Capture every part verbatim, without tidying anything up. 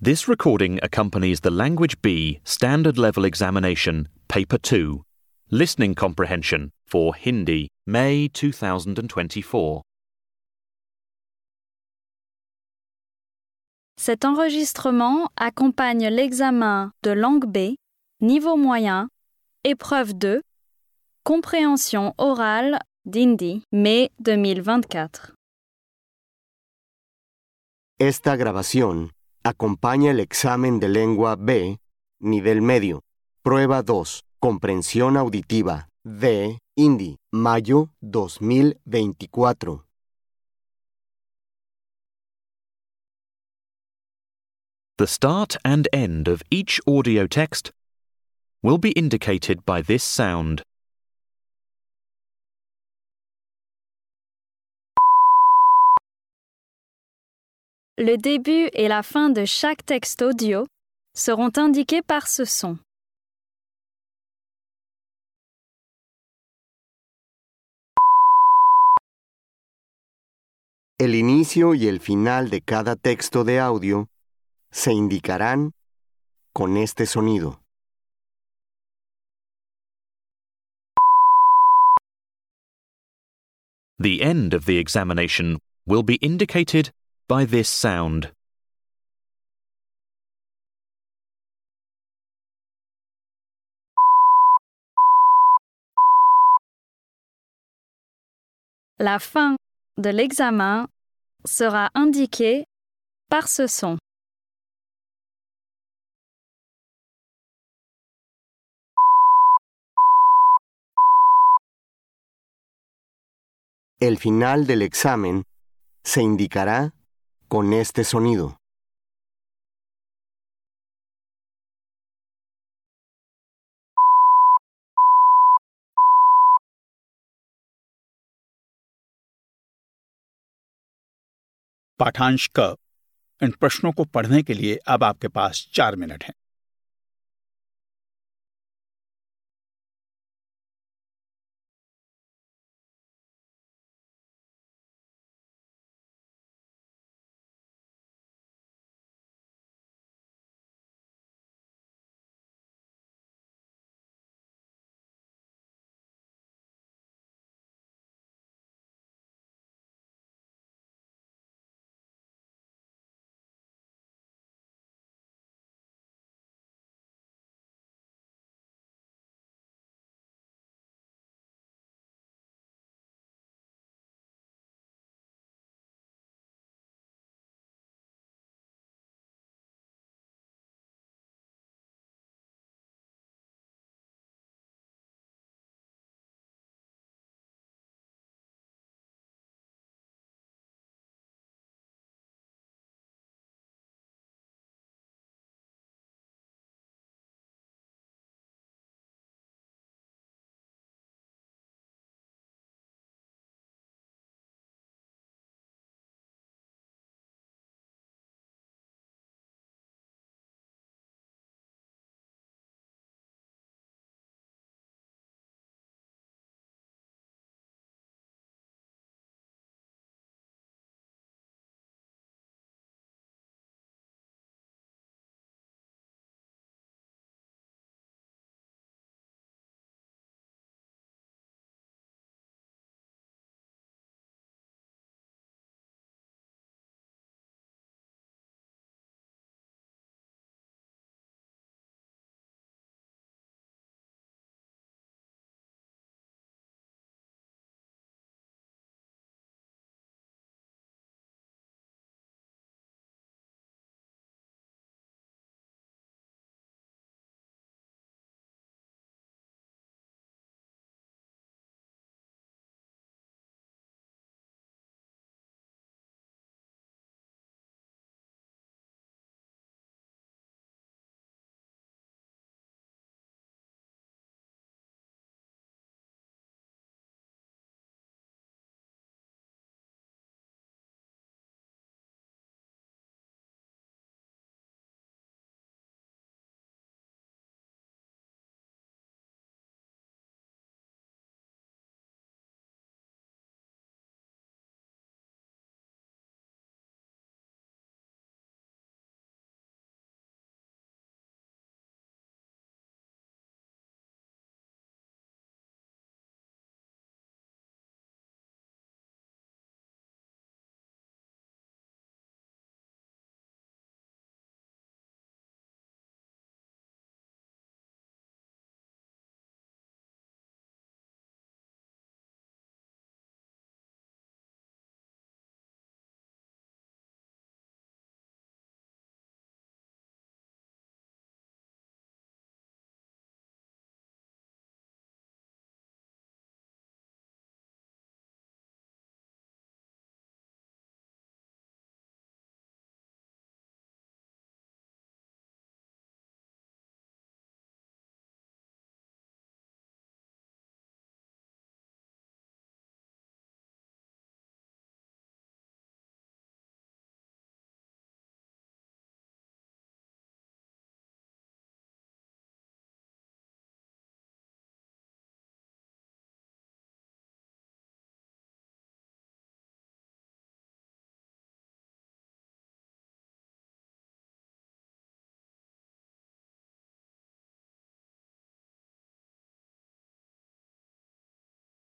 This recording accompanies the Language B Standard Level Examination, Paper two, Listening Comprehension for Hindi, May twenty twenty-four. Cet enregistrement accompagne l'examen de langue B, niveau moyen, épreuve deux, compréhension orale d'Hindi, mai deux mille vingt-quatre. Esta grabación acompaña el examen de lengua B, nivel medio, prueba dos, comprensión auditiva, de Hindi, mayo dos mil veinticuatro. The start and end of each audio text will be indicated by this sound. Le début et la fin de chaque texte audio seront indiqués par ce son. El inicio y el final de cada texto de audio se indicarán con este sonido. The end of the examination will be indicated by this sound. La fin de l'examen sera indiquée par ce son. El final del examen se indicará con este sonido. पाठांश क। इन प्रश्नों को पढ़ने के लिए अब आपके पास चार minute हैं।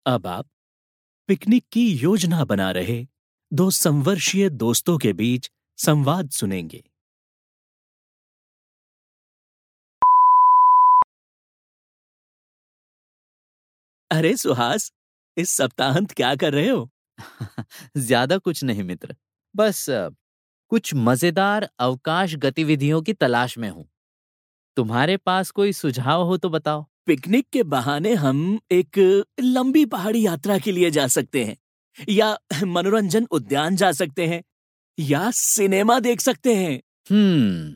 अब आप पिकनिक की योजना बना रहे दो संवर्षीय दोस्तों के बीच संवाद सुनेंगे। अरे सुहास, इस सप्ताहांत क्या कर रहे हो? ज्यादा कुछ नहीं मित्र, बस अ, कुछ मजेदार अवकाश गतिविधियों की तलाश में हूँ। तुम्हारे पास कोई सुझाव हो तो बताओ। पिकनिक के बहाने हम एक लंबी पहाड़ी यात्रा के लिए जा सकते हैं, या मनोरंजन उद्यान जा सकते हैं, या सिनेमा देख सकते हैं। हम्म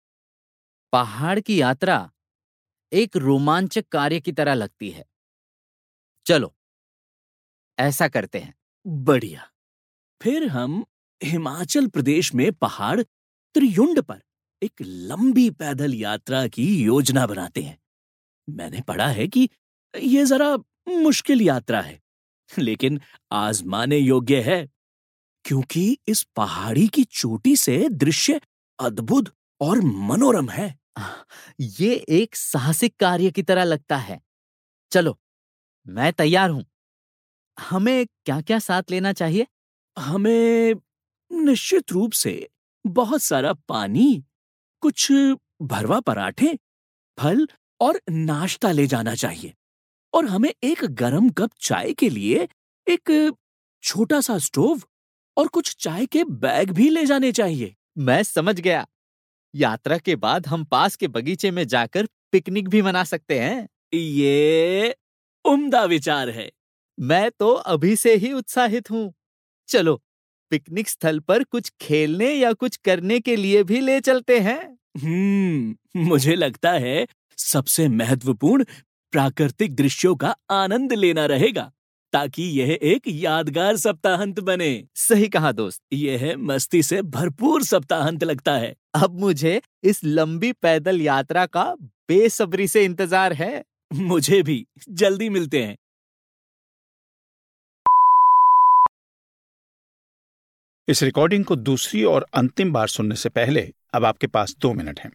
पहाड़ की यात्रा एक रोमांचक कार्य की तरह लगती है। चलो ऐसा करते हैं। बढ़िया। फिर हम हिमाचल प्रदेश में पहाड़ त्रियुंड पर एक लंबी पैदल यात्रा की योजना बनाते हैं। मैंने पढ़ा है कि यह जरा मुश्किल यात्रा है, लेकिन आजमाने योग्य है, क्योंकि इस पहाड़ी की चोटी से दृश्य अद्भुत और मनोरम है। ये एक साहसिक कार्य की तरह लगता है। चलो मैं तैयार हूं। हमें क्या क्या साथ लेना चाहिए? हमें निश्चित रूप से बहुत सारा पानी, कुछ भरवा पराठे, फल और नाश्ता ले जाना चाहिए। और हमें एक गरम कप चाय के लिए एक छोटा सा स्टोव और कुछ चाय के बैग भी ले जाने चाहिए। मैं समझ गया। यात्रा के बाद हम पास के बगीचे में जाकर पिकनिक भी मना सकते हैं। ये उम्दा विचार है। मैं तो अभी से ही उत्साहित हूँ। चलो पिकनिक स्थल पर कुछ खेलने या कुछ करने के लिए भी ले चलते हैं। हम्म मुझे लगता है सबसे महत्वपूर्ण प्राकृतिक दृश्यों का आनंद लेना रहेगा, ताकि यह एक यादगार सप्ताहांत बने। सही कहा दोस्त। यह मस्ती से भरपूर सप्ताहांत लगता है। अब मुझे इस लंबी पैदल यात्रा का बेसब्री से इंतजार है। मुझे भी। जल्दी मिलते हैं। इस रिकॉर्डिंग को दूसरी और अंतिम बार सुनने से पहले अब आपके पास दो मिनट हैं।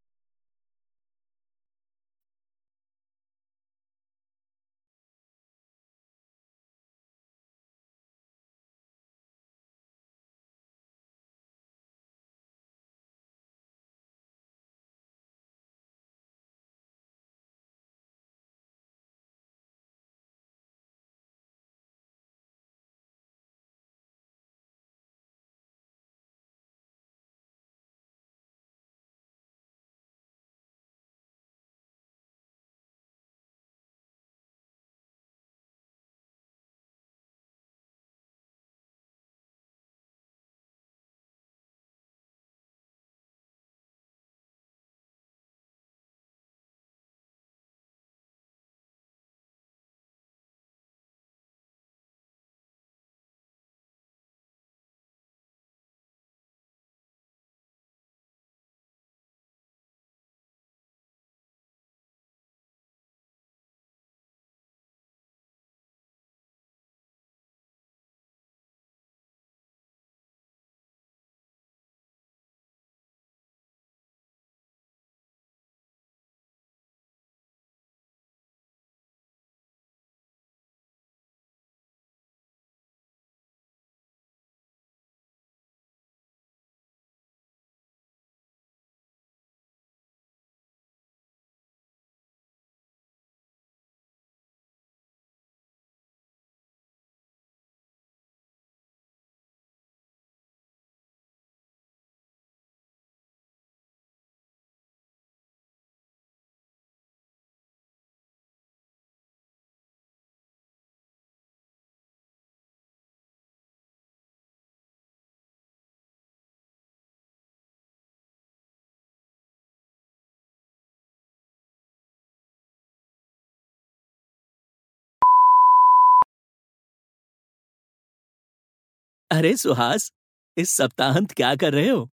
अरे सुहास, इस सप्ताहांत क्या कर रहे हो?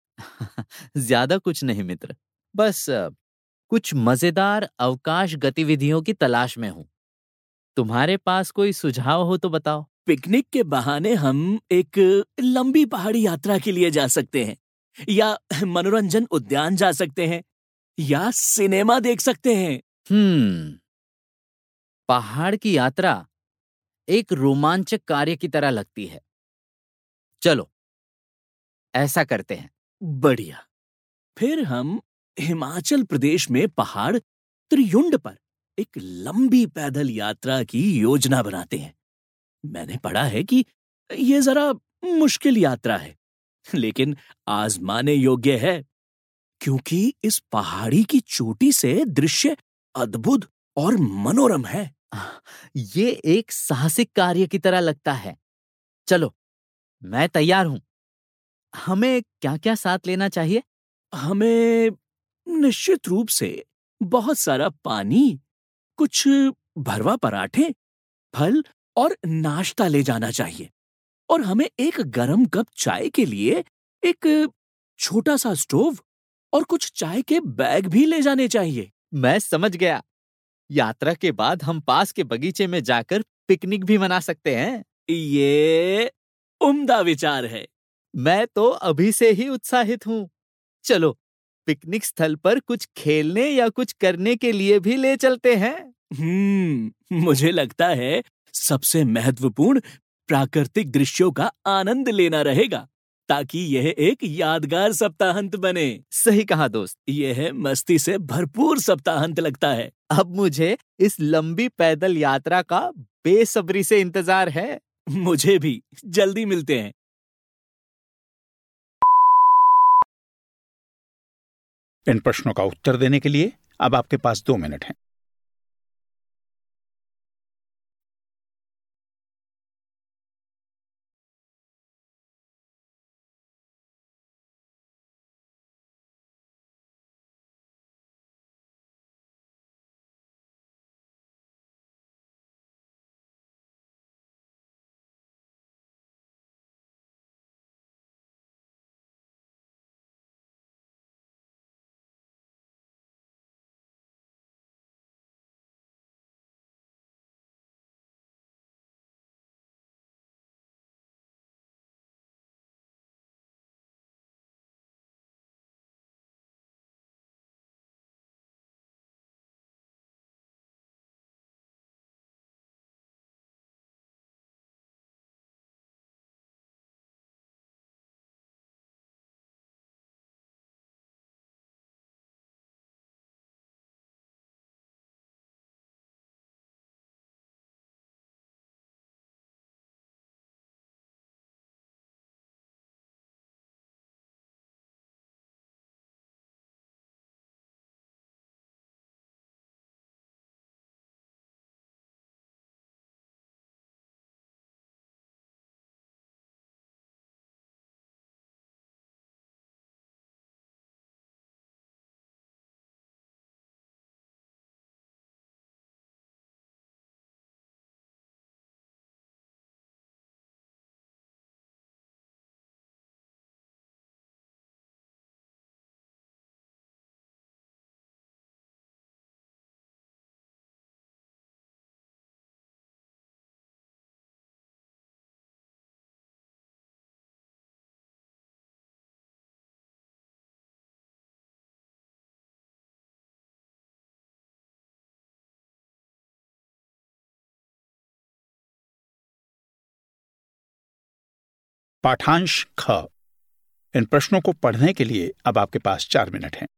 ज्यादा कुछ नहीं मित्र, बस अ, कुछ मजेदार अवकाश गतिविधियों की तलाश में हूँ। तुम्हारे पास कोई सुझाव हो तो बताओ। पिकनिक के बहाने हम एक लंबी पहाड़ी यात्रा के लिए जा सकते हैं, या मनोरंजन उद्यान जा सकते हैं, या सिनेमा देख सकते हैं। हम्म पहाड़ की यात्रा एक रोमांचक कार्य की तरह लगती है। चलो ऐसा करते हैं। बढ़िया। फिर हम हिमाचल प्रदेश में पहाड़ त्रियुंड पर एक लंबी पैदल यात्रा की योजना बनाते हैं। मैंने पढ़ा है कि यह जरा मुश्किल यात्रा है, लेकिन आजमाने योग्य है, क्योंकि इस पहाड़ी की चोटी से दृश्य अद्भुत और मनोरम है। ये एक साहसिक कार्य की तरह लगता है। चलो मैं तैयार हूं। हमें क्या क्या साथ लेना चाहिए? हमें निश्चित रूप से बहुत सारा पानी, कुछ भरवा पराठे, फल और नाश्ता ले जाना चाहिए। और हमें एक गरम कप चाय के लिए एक छोटा सा स्टोव और कुछ चाय के बैग भी ले जाने चाहिए। मैं समझ गया। यात्रा के बाद हम पास के बगीचे में जाकर पिकनिक भी मना सकते हैं। ये उम्दा विचार है। मैं तो अभी से ही उत्साहित हूं। चलो पिकनिक स्थल पर कुछ खेलने या कुछ करने के लिए भी ले चलते हैं। हम्म, मुझे लगता है सबसे महत्वपूर्ण प्राकृतिक दृश्यों का आनंद लेना रहेगा, ताकि यह एक यादगार सप्ताहांत बने। सही कहा दोस्त। यह मस्ती से भरपूर सप्ताहांत लगता है। अब मुझे इस लंबी पैदल यात्रा का बेसब्री से इंतजार है। मुझे भी। जल्दी मिलते हैं। इन प्रश्नों का उत्तर देने के लिए अब आपके पास दो मिनट हैं। पाठांश ख। इन प्रश्नों को पढ़ने के लिए अब आपके पास चार मिनट हैं।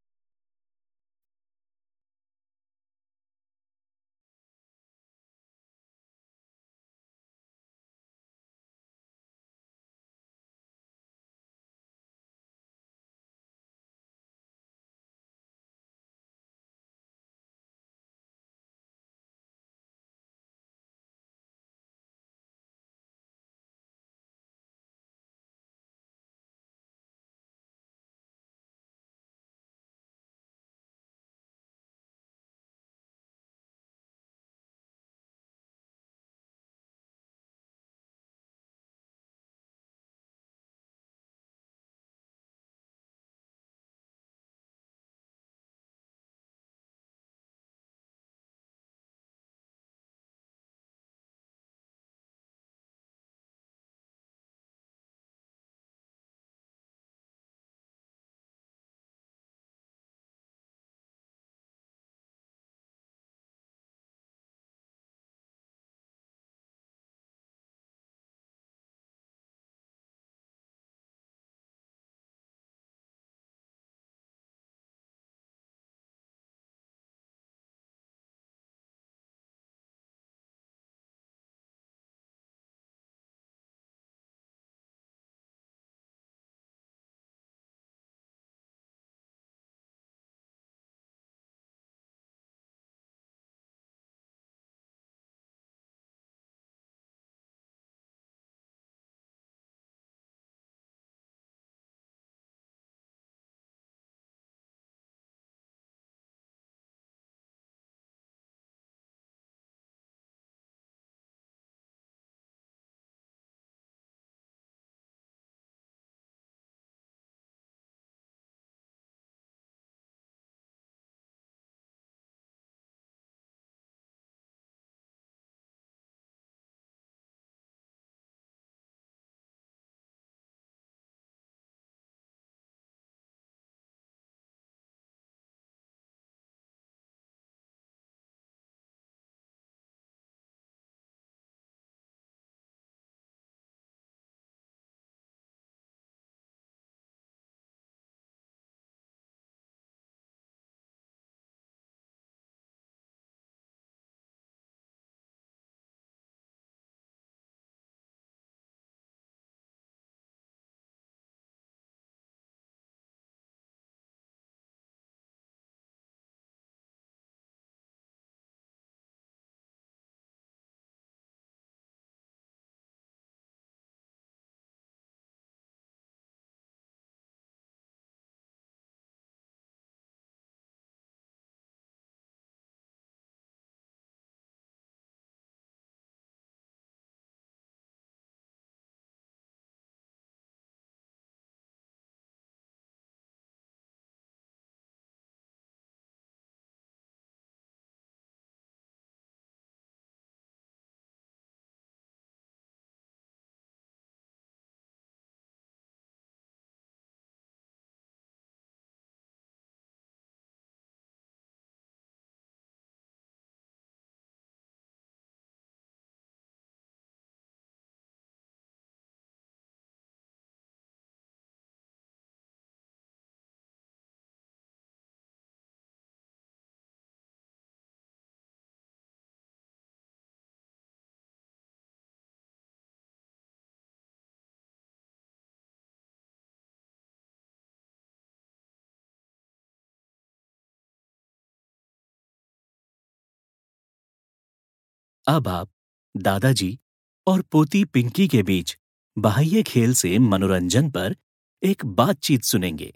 अब आप दादाजी और पोती पिंकी के बीच बाह्य खेल से मनोरंजन पर एक बातचीत सुनेंगे।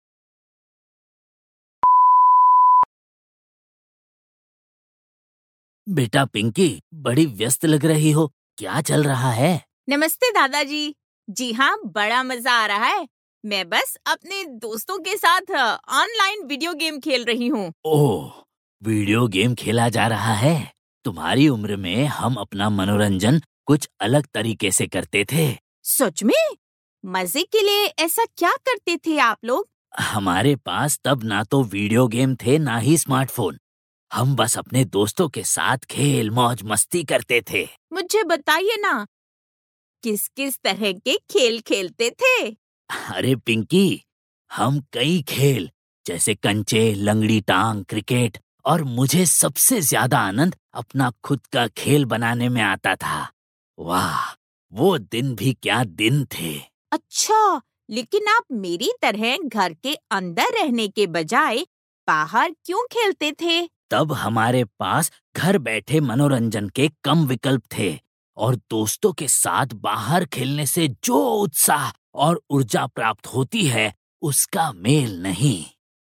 बेटा पिंकी, बड़ी व्यस्त लग रही हो, क्या चल रहा है? नमस्ते दादाजी। जी हाँ, बड़ा मजा आ रहा है। मैं बस अपने दोस्तों के साथ ऑनलाइन वीडियो गेम खेल रही हूँ। ओह, वीडियो गेम खेला जा रहा है। तुम्हारी उम्र में हम अपना मनोरंजन कुछ अलग तरीके से करते थे। सच में? मजे के लिए ऐसा क्या करते थे आप लोग? हमारे पास तब ना तो वीडियो गेम थे ना ही स्मार्टफोन। हम बस अपने दोस्तों के साथ खेल मौज मस्ती करते थे। मुझे बताइए ना, किस किस तरह के खेल खेलते थे? अरे पिंकी, हम कई खेल जैसे कंचे, लंगड़ी टांग, क्रिकेट और मुझे सबसे ज्यादा आनंद अपना खुद का खेल बनाने में आता था। वाह, वो दिन भी क्या दिन थे। अच्छा, लेकिन आप मेरी तरह घर के अंदर रहने के बजाय बाहर क्यों खेलते थे? तब हमारे पास घर बैठे मनोरंजन के कम विकल्प थे और दोस्तों के साथ बाहर खेलने से जो उत्साह और ऊर्जा प्राप्त होती है उसका मेल नहीं।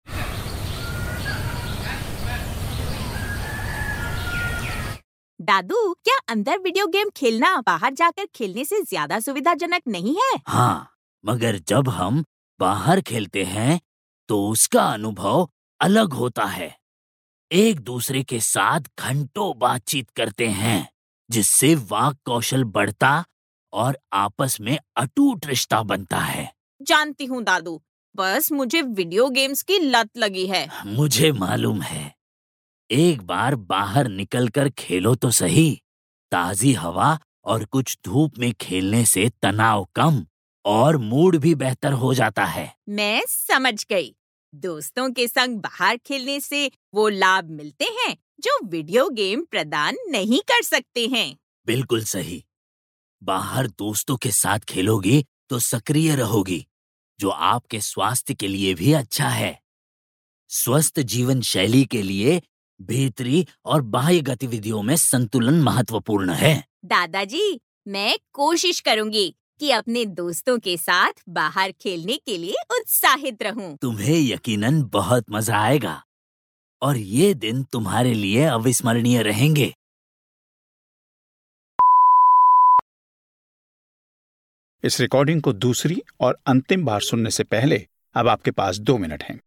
दादू, क्या अंदर वीडियो गेम खेलना बाहर जाकर खेलने से ज्यादा सुविधाजनक नहीं है? हाँ, मगर जब हम बाहर खेलते हैं तो उसका अनुभव अलग होता है। एक दूसरे के साथ घंटों बातचीत करते हैं, जिससे वाक कौशल बढ़ता और आपस में अटूट रिश्ता बनता है। जानती हूँ दादू, बस मुझे वीडियो गेम्स की लत लगी है। मुझे मालूम है। एक बार बाहर निकलकर खेलो तो सही। ताजी हवा और कुछ धूप में खेलने से तनाव कम और मूड भी बेहतर हो जाता है। मैं समझ गई। दोस्तों के संग बाहर खेलने से वो लाभ मिलते हैं जो वीडियो गेम प्रदान नहीं कर सकते हैं। बिल्कुल सही। बाहर दोस्तों के साथ खेलोगी तो सक्रिय रहोगी, जो आपके स्वास्थ्य के लिए भी अच्छा है। स्वस्थ जीवन शैली के लिए भीतरी और बाह्य गतिविधियों में संतुलन महत्वपूर्ण है। दादाजी, मैं कोशिश करूंगी कि अपने दोस्तों के साथ बाहर खेलने के लिए उत्साहित रहूं। तुम्हें यकीनन बहुत मजा आएगा और ये दिन तुम्हारे लिए अविस्मरणीय रहेंगे। इस रिकॉर्डिंग को दूसरी और अंतिम बार सुनने से पहले अब आपके पास दो मिनट हैं।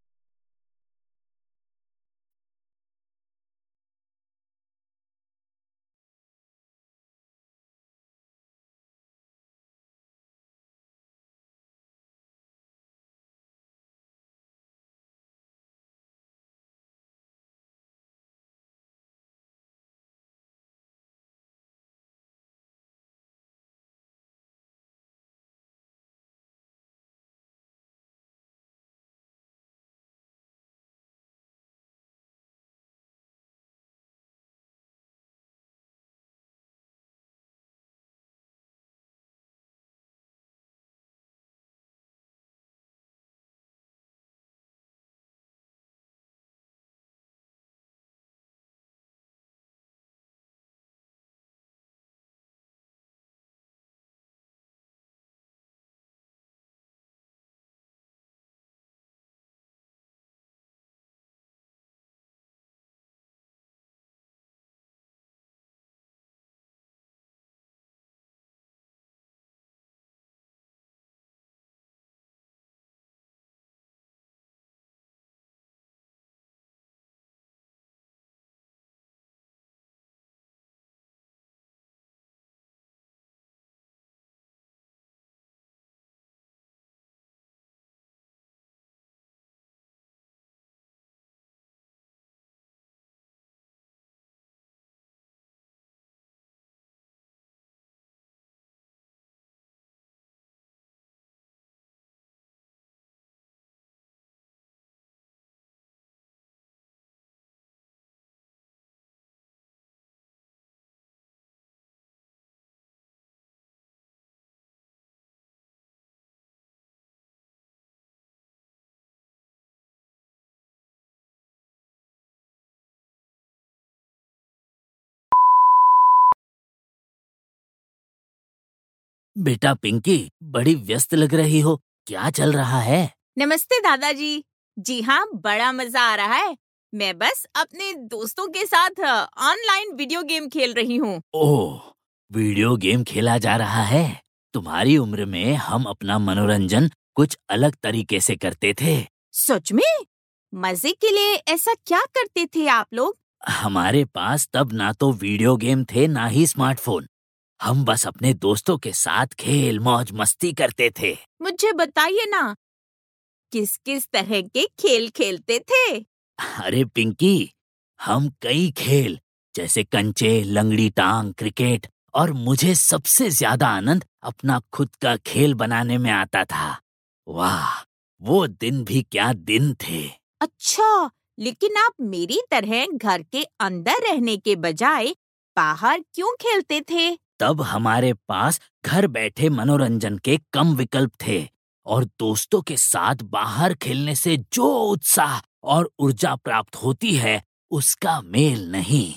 बेटा पिंकी, बड़ी व्यस्त लग रही हो, क्या चल रहा है? नमस्ते दादाजी। जी हाँ, बड़ा मजा आ रहा है। मैं बस अपने दोस्तों के साथ ऑनलाइन वीडियो गेम खेल रही हूँ। ओह, वीडियो गेम खेला जा रहा है। तुम्हारी उम्र में हम अपना मनोरंजन कुछ अलग तरीके से करते थे। सच में? मजे के लिए ऐसा क्या करते थे आप लोग? हमारे पास तब ना तो वीडियो गेम थे ना ही स्मार्टफोन। हम बस अपने दोस्तों के साथ खेल मौज मस्ती करते थे। मुझे बताइए ना, किस किस तरह के खेल खेलते थे? अरे पिंकी, हम कई खेल जैसे कंचे, लंगड़ी टांग, क्रिकेट और मुझे सबसे ज्यादा आनंद अपना खुद का खेल बनाने में आता था। वाह, वो दिन भी क्या दिन थे। अच्छा, लेकिन आप मेरी तरह घर के अंदर रहने के बजाय बाहर क्यों खेलते थे? तब हमारे पास घर बैठे मनोरंजन के कम विकल्प थे और दोस्तों के साथ बाहर खेलने से जो उत्साह और ऊर्जा प्राप्त होती है उसका मेल नहीं।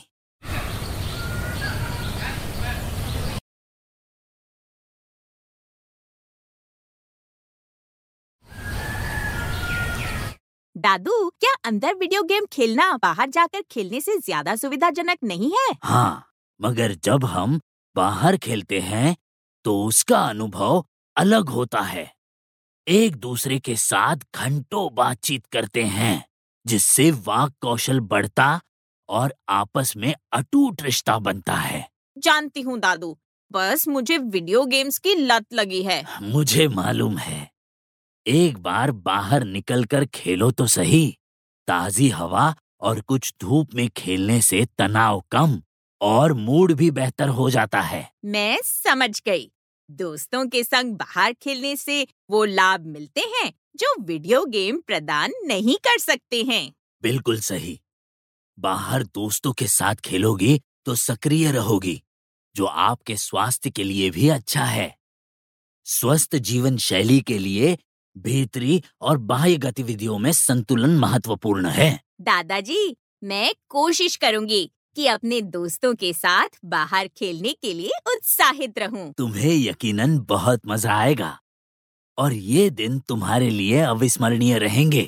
दादू, क्या अंदर वीडियो गेम खेलना बाहर जाकर खेलने से ज्यादा सुविधाजनक नहीं है? हाँ, मगर जब हम बाहर खेलते हैं तो उसका अनुभव अलग होता है। एक दूसरे के साथ घंटों बातचीत करते हैं, जिससे वाक कौशल बढ़ता और आपस में अटूट रिश्ता बनता है। जानती हूँ दादू, बस मुझे वीडियो गेम्स की लत लगी है। मुझे मालूम है। एक बार बाहर निकलकर खेलो तो सही। ताजी हवा और कुछ धूप में खेलने से तनाव कम और मूड भी बेहतर हो जाता है। मैं समझ गई। दोस्तों के संग बाहर खेलने से वो लाभ मिलते हैं जो वीडियो गेम प्रदान नहीं कर सकते हैं। बिल्कुल सही। बाहर दोस्तों के साथ खेलोगी तो सक्रिय रहोगी, जो आपके स्वास्थ्य के लिए भी अच्छा है। स्वस्थ जीवन शैली के लिए भीतरी और बाह्य गतिविधियों में संतुलन महत्वपूर्ण है। दादाजी, मैं कोशिश करूंगी कि अपने दोस्तों के साथ बाहर खेलने के लिए उत्साहित रहूं। तुम्हें यकीनन बहुत मजा आएगा और ये दिन तुम्हारे लिए अविस्मरणीय रहेंगे।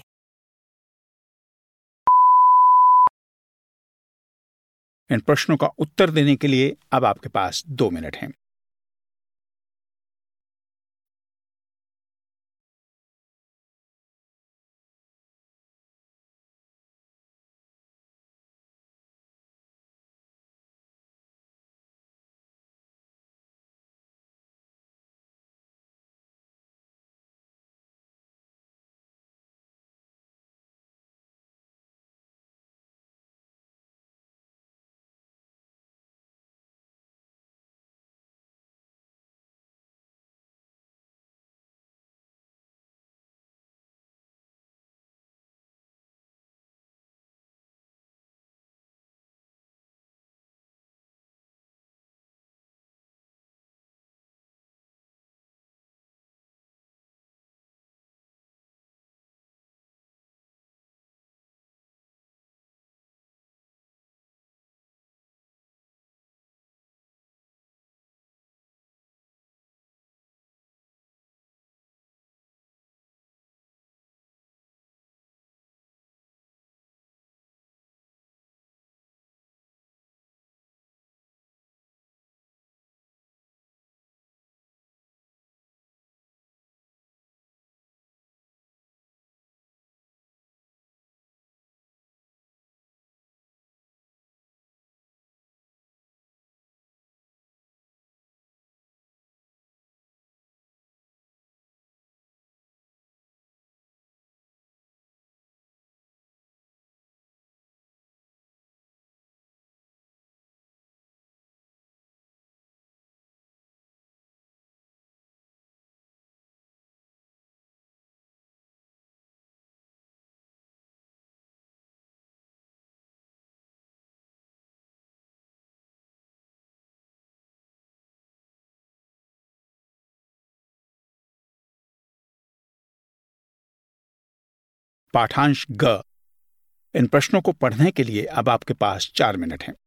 इन प्रश्नों का उत्तर देने के लिए अब आपके पास दो मिनट हैं। पाठांश ग। इन प्रश्नों को पढ़ने के लिए अब आपके पास चार मिनट हैं।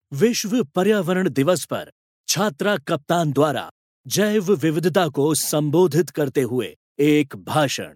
विश्व पर्यावरण दिवस पर छात्रा कप्तान द्वारा जैव विविधता को संबोधित करते हुए एक भाषण।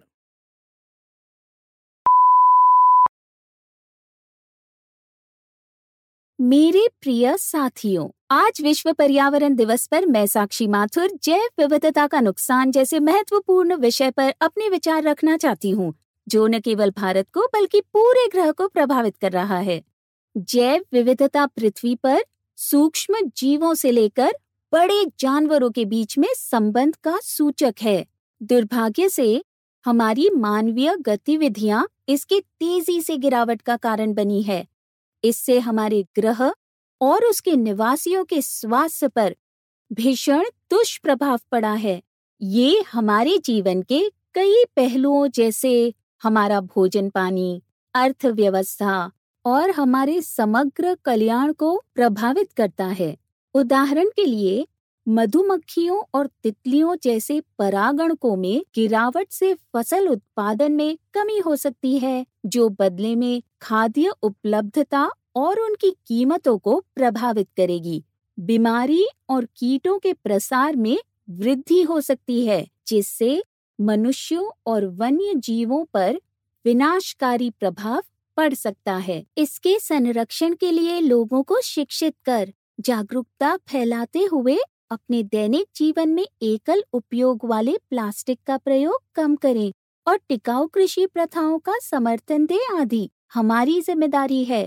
मेरे प्रिय साथियों, आज विश्व पर्यावरण दिवस पर मैं साक्षी माथुर जैव विविधता का नुकसान जैसे महत्वपूर्ण विषय पर अपने विचार रखना चाहती हूँ, जो न केवल भारत को बल्कि पूरे ग्रह को प्रभावित कर रहा है। जैव विविधता पृथ्वी पर सूक्ष्म जीवों से लेकर बड़े जानवरों के बीच में संबंध का सूचक है। दुर्भाग्य से हमारी मानवीय गतिविधियां इसके तेजी से गिरावट का कारण बनी है। इससे हमारे ग्रह और उसके निवासियों के स्वास्थ्य पर भीषण दुष्प्रभाव पड़ा है। ये हमारे जीवन के कई पहलुओं जैसे हमारा भोजन पानी, अर्थव्यवस्था और हमारे समग्र कल्याण को प्रभावित करता है। उदाहरण के लिए, मधुमक्खियों और तितलियों जैसे परागणकों में गिरावट से फसल उत्पादन में कमी हो सकती है, जो बदले में खाद्य उपलब्धता और उनकी कीमतों को प्रभावित करेगी। बीमारी और कीटों के प्रसार में वृद्धि हो सकती है, जिससे मनुष्यों और वन्य जीवों पर विनाशकारी प्रभाव पड़ सकता है। इसके संरक्षण के लिए लोगों को शिक्षित कर जागरूकता फैलाते हुए अपने दैनिक जीवन में एकल उपयोग वाले प्लास्टिक का प्रयोग कम करें और टिकाऊ कृषि प्रथाओं का समर्थन दें आदि हमारी जिम्मेदारी है।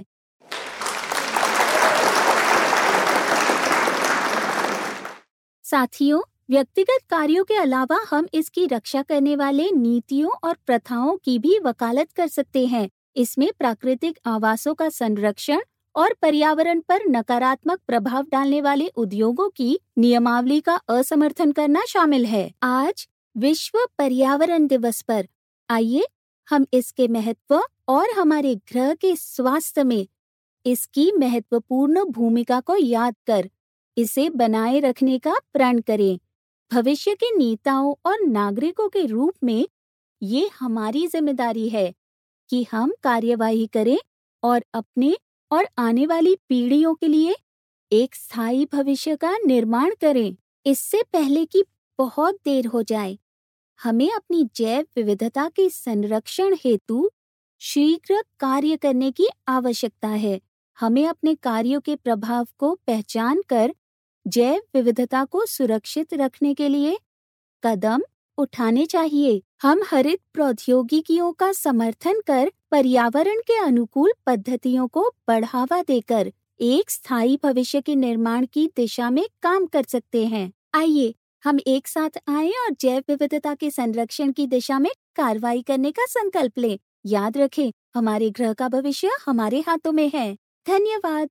साथियों, व्यक्तिगत कार्यों के अलावा हम इसकी रक्षा करने वाले नीतियों और प्रथाओं की भी वकालत कर सकते हैं। इसमें प्राकृतिक आवासों का संरक्षण और पर्यावरण पर नकारात्मक प्रभाव डालने वाले उद्योगों की नियमावली का असमर्थन करना शामिल है। आज विश्व पर्यावरण दिवस पर आइए हम इसके महत्व और हमारे ग्रह के स्वास्थ्य में इसकी महत्वपूर्ण भूमिका को याद कर इसे बनाए रखने का प्रण करें। भविष्य के नेताओं और नागरिकों के रूप में ये हमारी जिम्मेदारी है कि हम कार्यवाही करें और अपने और आने वाली पीढ़ियों के लिए एक स्थायी भविष्य का निर्माण करें। इससे पहले कि बहुत देर हो जाए, हमें अपनी जैव विविधता के संरक्षण हेतु शीघ्र कार्य करने की आवश्यकता है। हमें अपने कार्यों के प्रभाव को पहचान कर जैव विविधता को सुरक्षित रखने के लिए कदम उठाने चाहिए। हम हरित प्रौद्योगिकियों का समर्थन कर पर्यावरण के अनुकूल पद्धतियों को बढ़ावा देकर एक स्थायी भविष्य के निर्माण की दिशा में काम कर सकते हैं। आइए हम एक साथ आएं और जैव विविधता के संरक्षण की दिशा में कार्रवाई करने का संकल्प लें। याद रखें, हमारे ग्रह का भविष्य हमारे हाथों में है। धन्यवाद।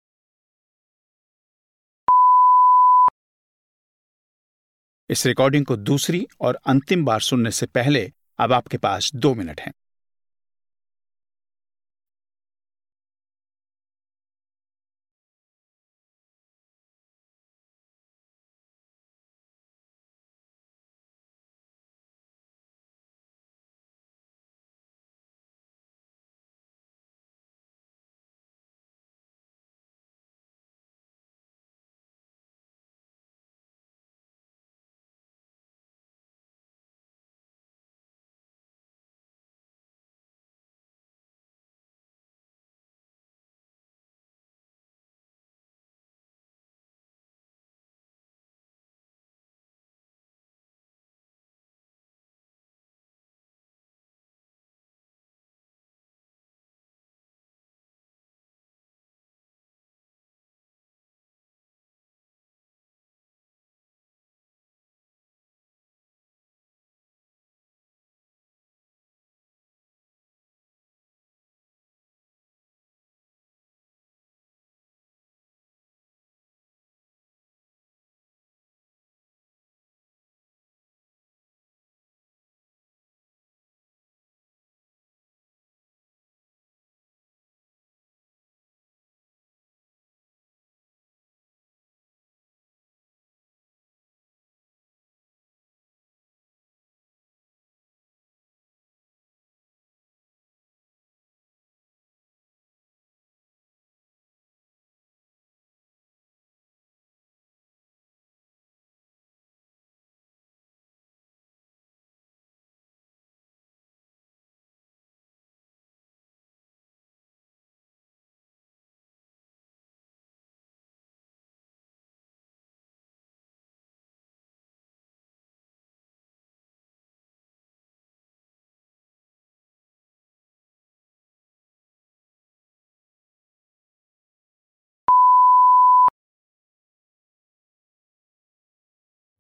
इस रिकॉर्डिंग को दूसरी और अंतिम बार सुनने से पहले अब आपके पास दो मिनट हैं।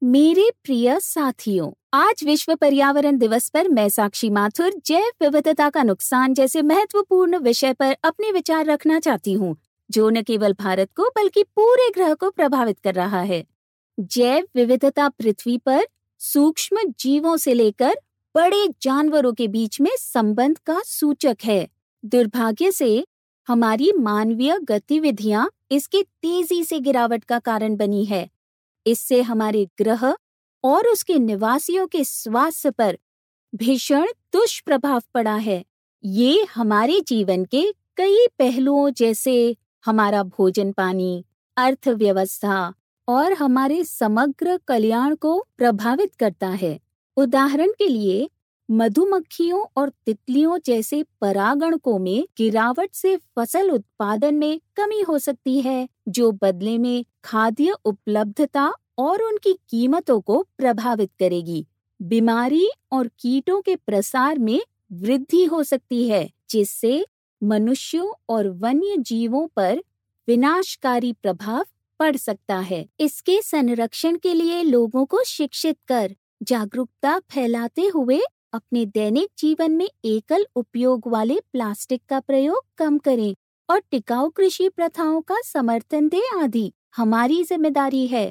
मेरे प्रिय साथियों, आज विश्व पर्यावरण दिवस पर मैं साक्षी माथुर जैव विविधता का नुकसान जैसे महत्वपूर्ण विषय पर अपने विचार रखना चाहती हूँ, जो न केवल भारत को बल्कि पूरे ग्रह को प्रभावित कर रहा है। जैव विविधता पृथ्वी पर सूक्ष्म जीवों से लेकर बड़े जानवरों के बीच में संबंध का सूचक है। दुर्भाग्य से हमारी मानवीय गतिविधियां इसके तेजी से गिरावट का कारण बनी है। इससे हमारे ग्रह और उसके निवासियों के स्वास्थ्य पर भीषण दुष्प्रभाव पड़ा है। ये हमारे जीवन के कई पहलुओं जैसे हमारा भोजन पानी, अर्थव्यवस्था और हमारे समग्र कल्याण को प्रभावित करता है। उदाहरण के लिए, मधुमक्खियों और तितलियों जैसे परागणकों में गिरावट से फसल उत्पादन में कमी हो सकती है, जो बदले में खाद्य उपलब्धता और उनकी कीमतों को प्रभावित करेगी। बीमारी और कीटों के प्रसार में वृद्धि हो सकती है, जिससे मनुष्यों और वन्य जीवों पर विनाशकारी प्रभाव पड़ सकता है। इसके संरक्षण के लिए लोगों को शिक्षित कर जागरूकता फैलाते हुए अपने दैनिक जीवन में एकल उपयोग वाले प्लास्टिक का प्रयोग कम करें और टिकाऊ कृषि प्रथाओं का समर्थन दें आदि हमारी जिम्मेदारी है।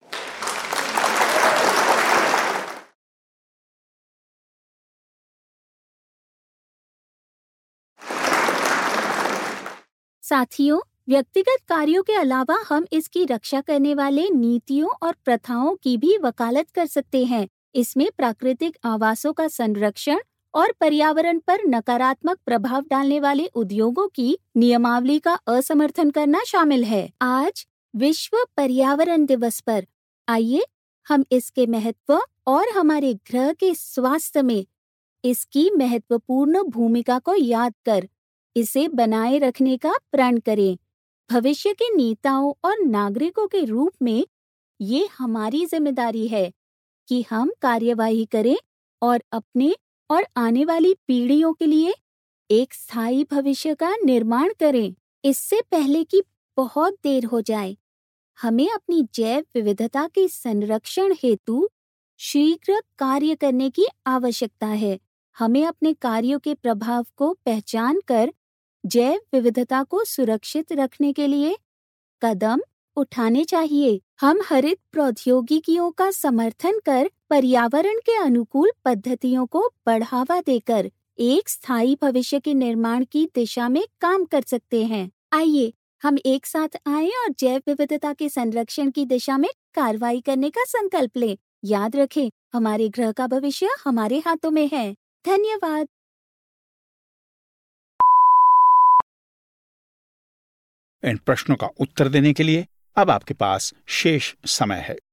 साथियों, व्यक्तिगत कार्यों के अलावा हम इसकी रक्षा करने वाले नीतियों और प्रथाओं की भी वकालत कर सकते हैं। इसमें प्राकृतिक आवासों का संरक्षण और पर्यावरण पर नकारात्मक प्रभाव डालने वाले उद्योगों की नियमावली का असमर्थन करना शामिल है। आज विश्व पर्यावरण दिवस पर आइए हम इसके महत्व और हमारे ग्रह के स्वास्थ्य में इसकी महत्वपूर्ण भूमिका को याद कर इसे बनाए रखने का प्रण करें। भविष्य के नेताओं और नागरिकों के रूप में ये हमारी जिम्मेदारी है कि हम कार्यवाही करें और अपने और आने वाली पीढ़ियों के लिए एक स्थायी भविष्य का निर्माण करें। इससे पहले कि बहुत देर हो जाए, हमें अपनी जैव विविधता के संरक्षण हेतु शीघ्र कार्य करने की आवश्यकता है। हमें अपने कार्यों के प्रभाव को पहचान कर जैव विविधता को सुरक्षित रखने के लिए कदम उठाने चाहिए। हम हरित प्रौद्योगिकियों का समर्थन कर पर्यावरण के अनुकूल पद्धतियों को बढ़ावा देकर एक स्थायी भविष्य के निर्माण की दिशा में काम कर सकते हैं। आइए हम एक साथ आएं और जैव विविधता के संरक्षण की दिशा में कार्रवाई करने का संकल्प लें। याद रखें, हमारे ग्रह का भविष्य हमारे हाथों में है। धन्यवाद। इन प्रश्नों का उत्तर देने के लिए अब आपके पास शेष समय है।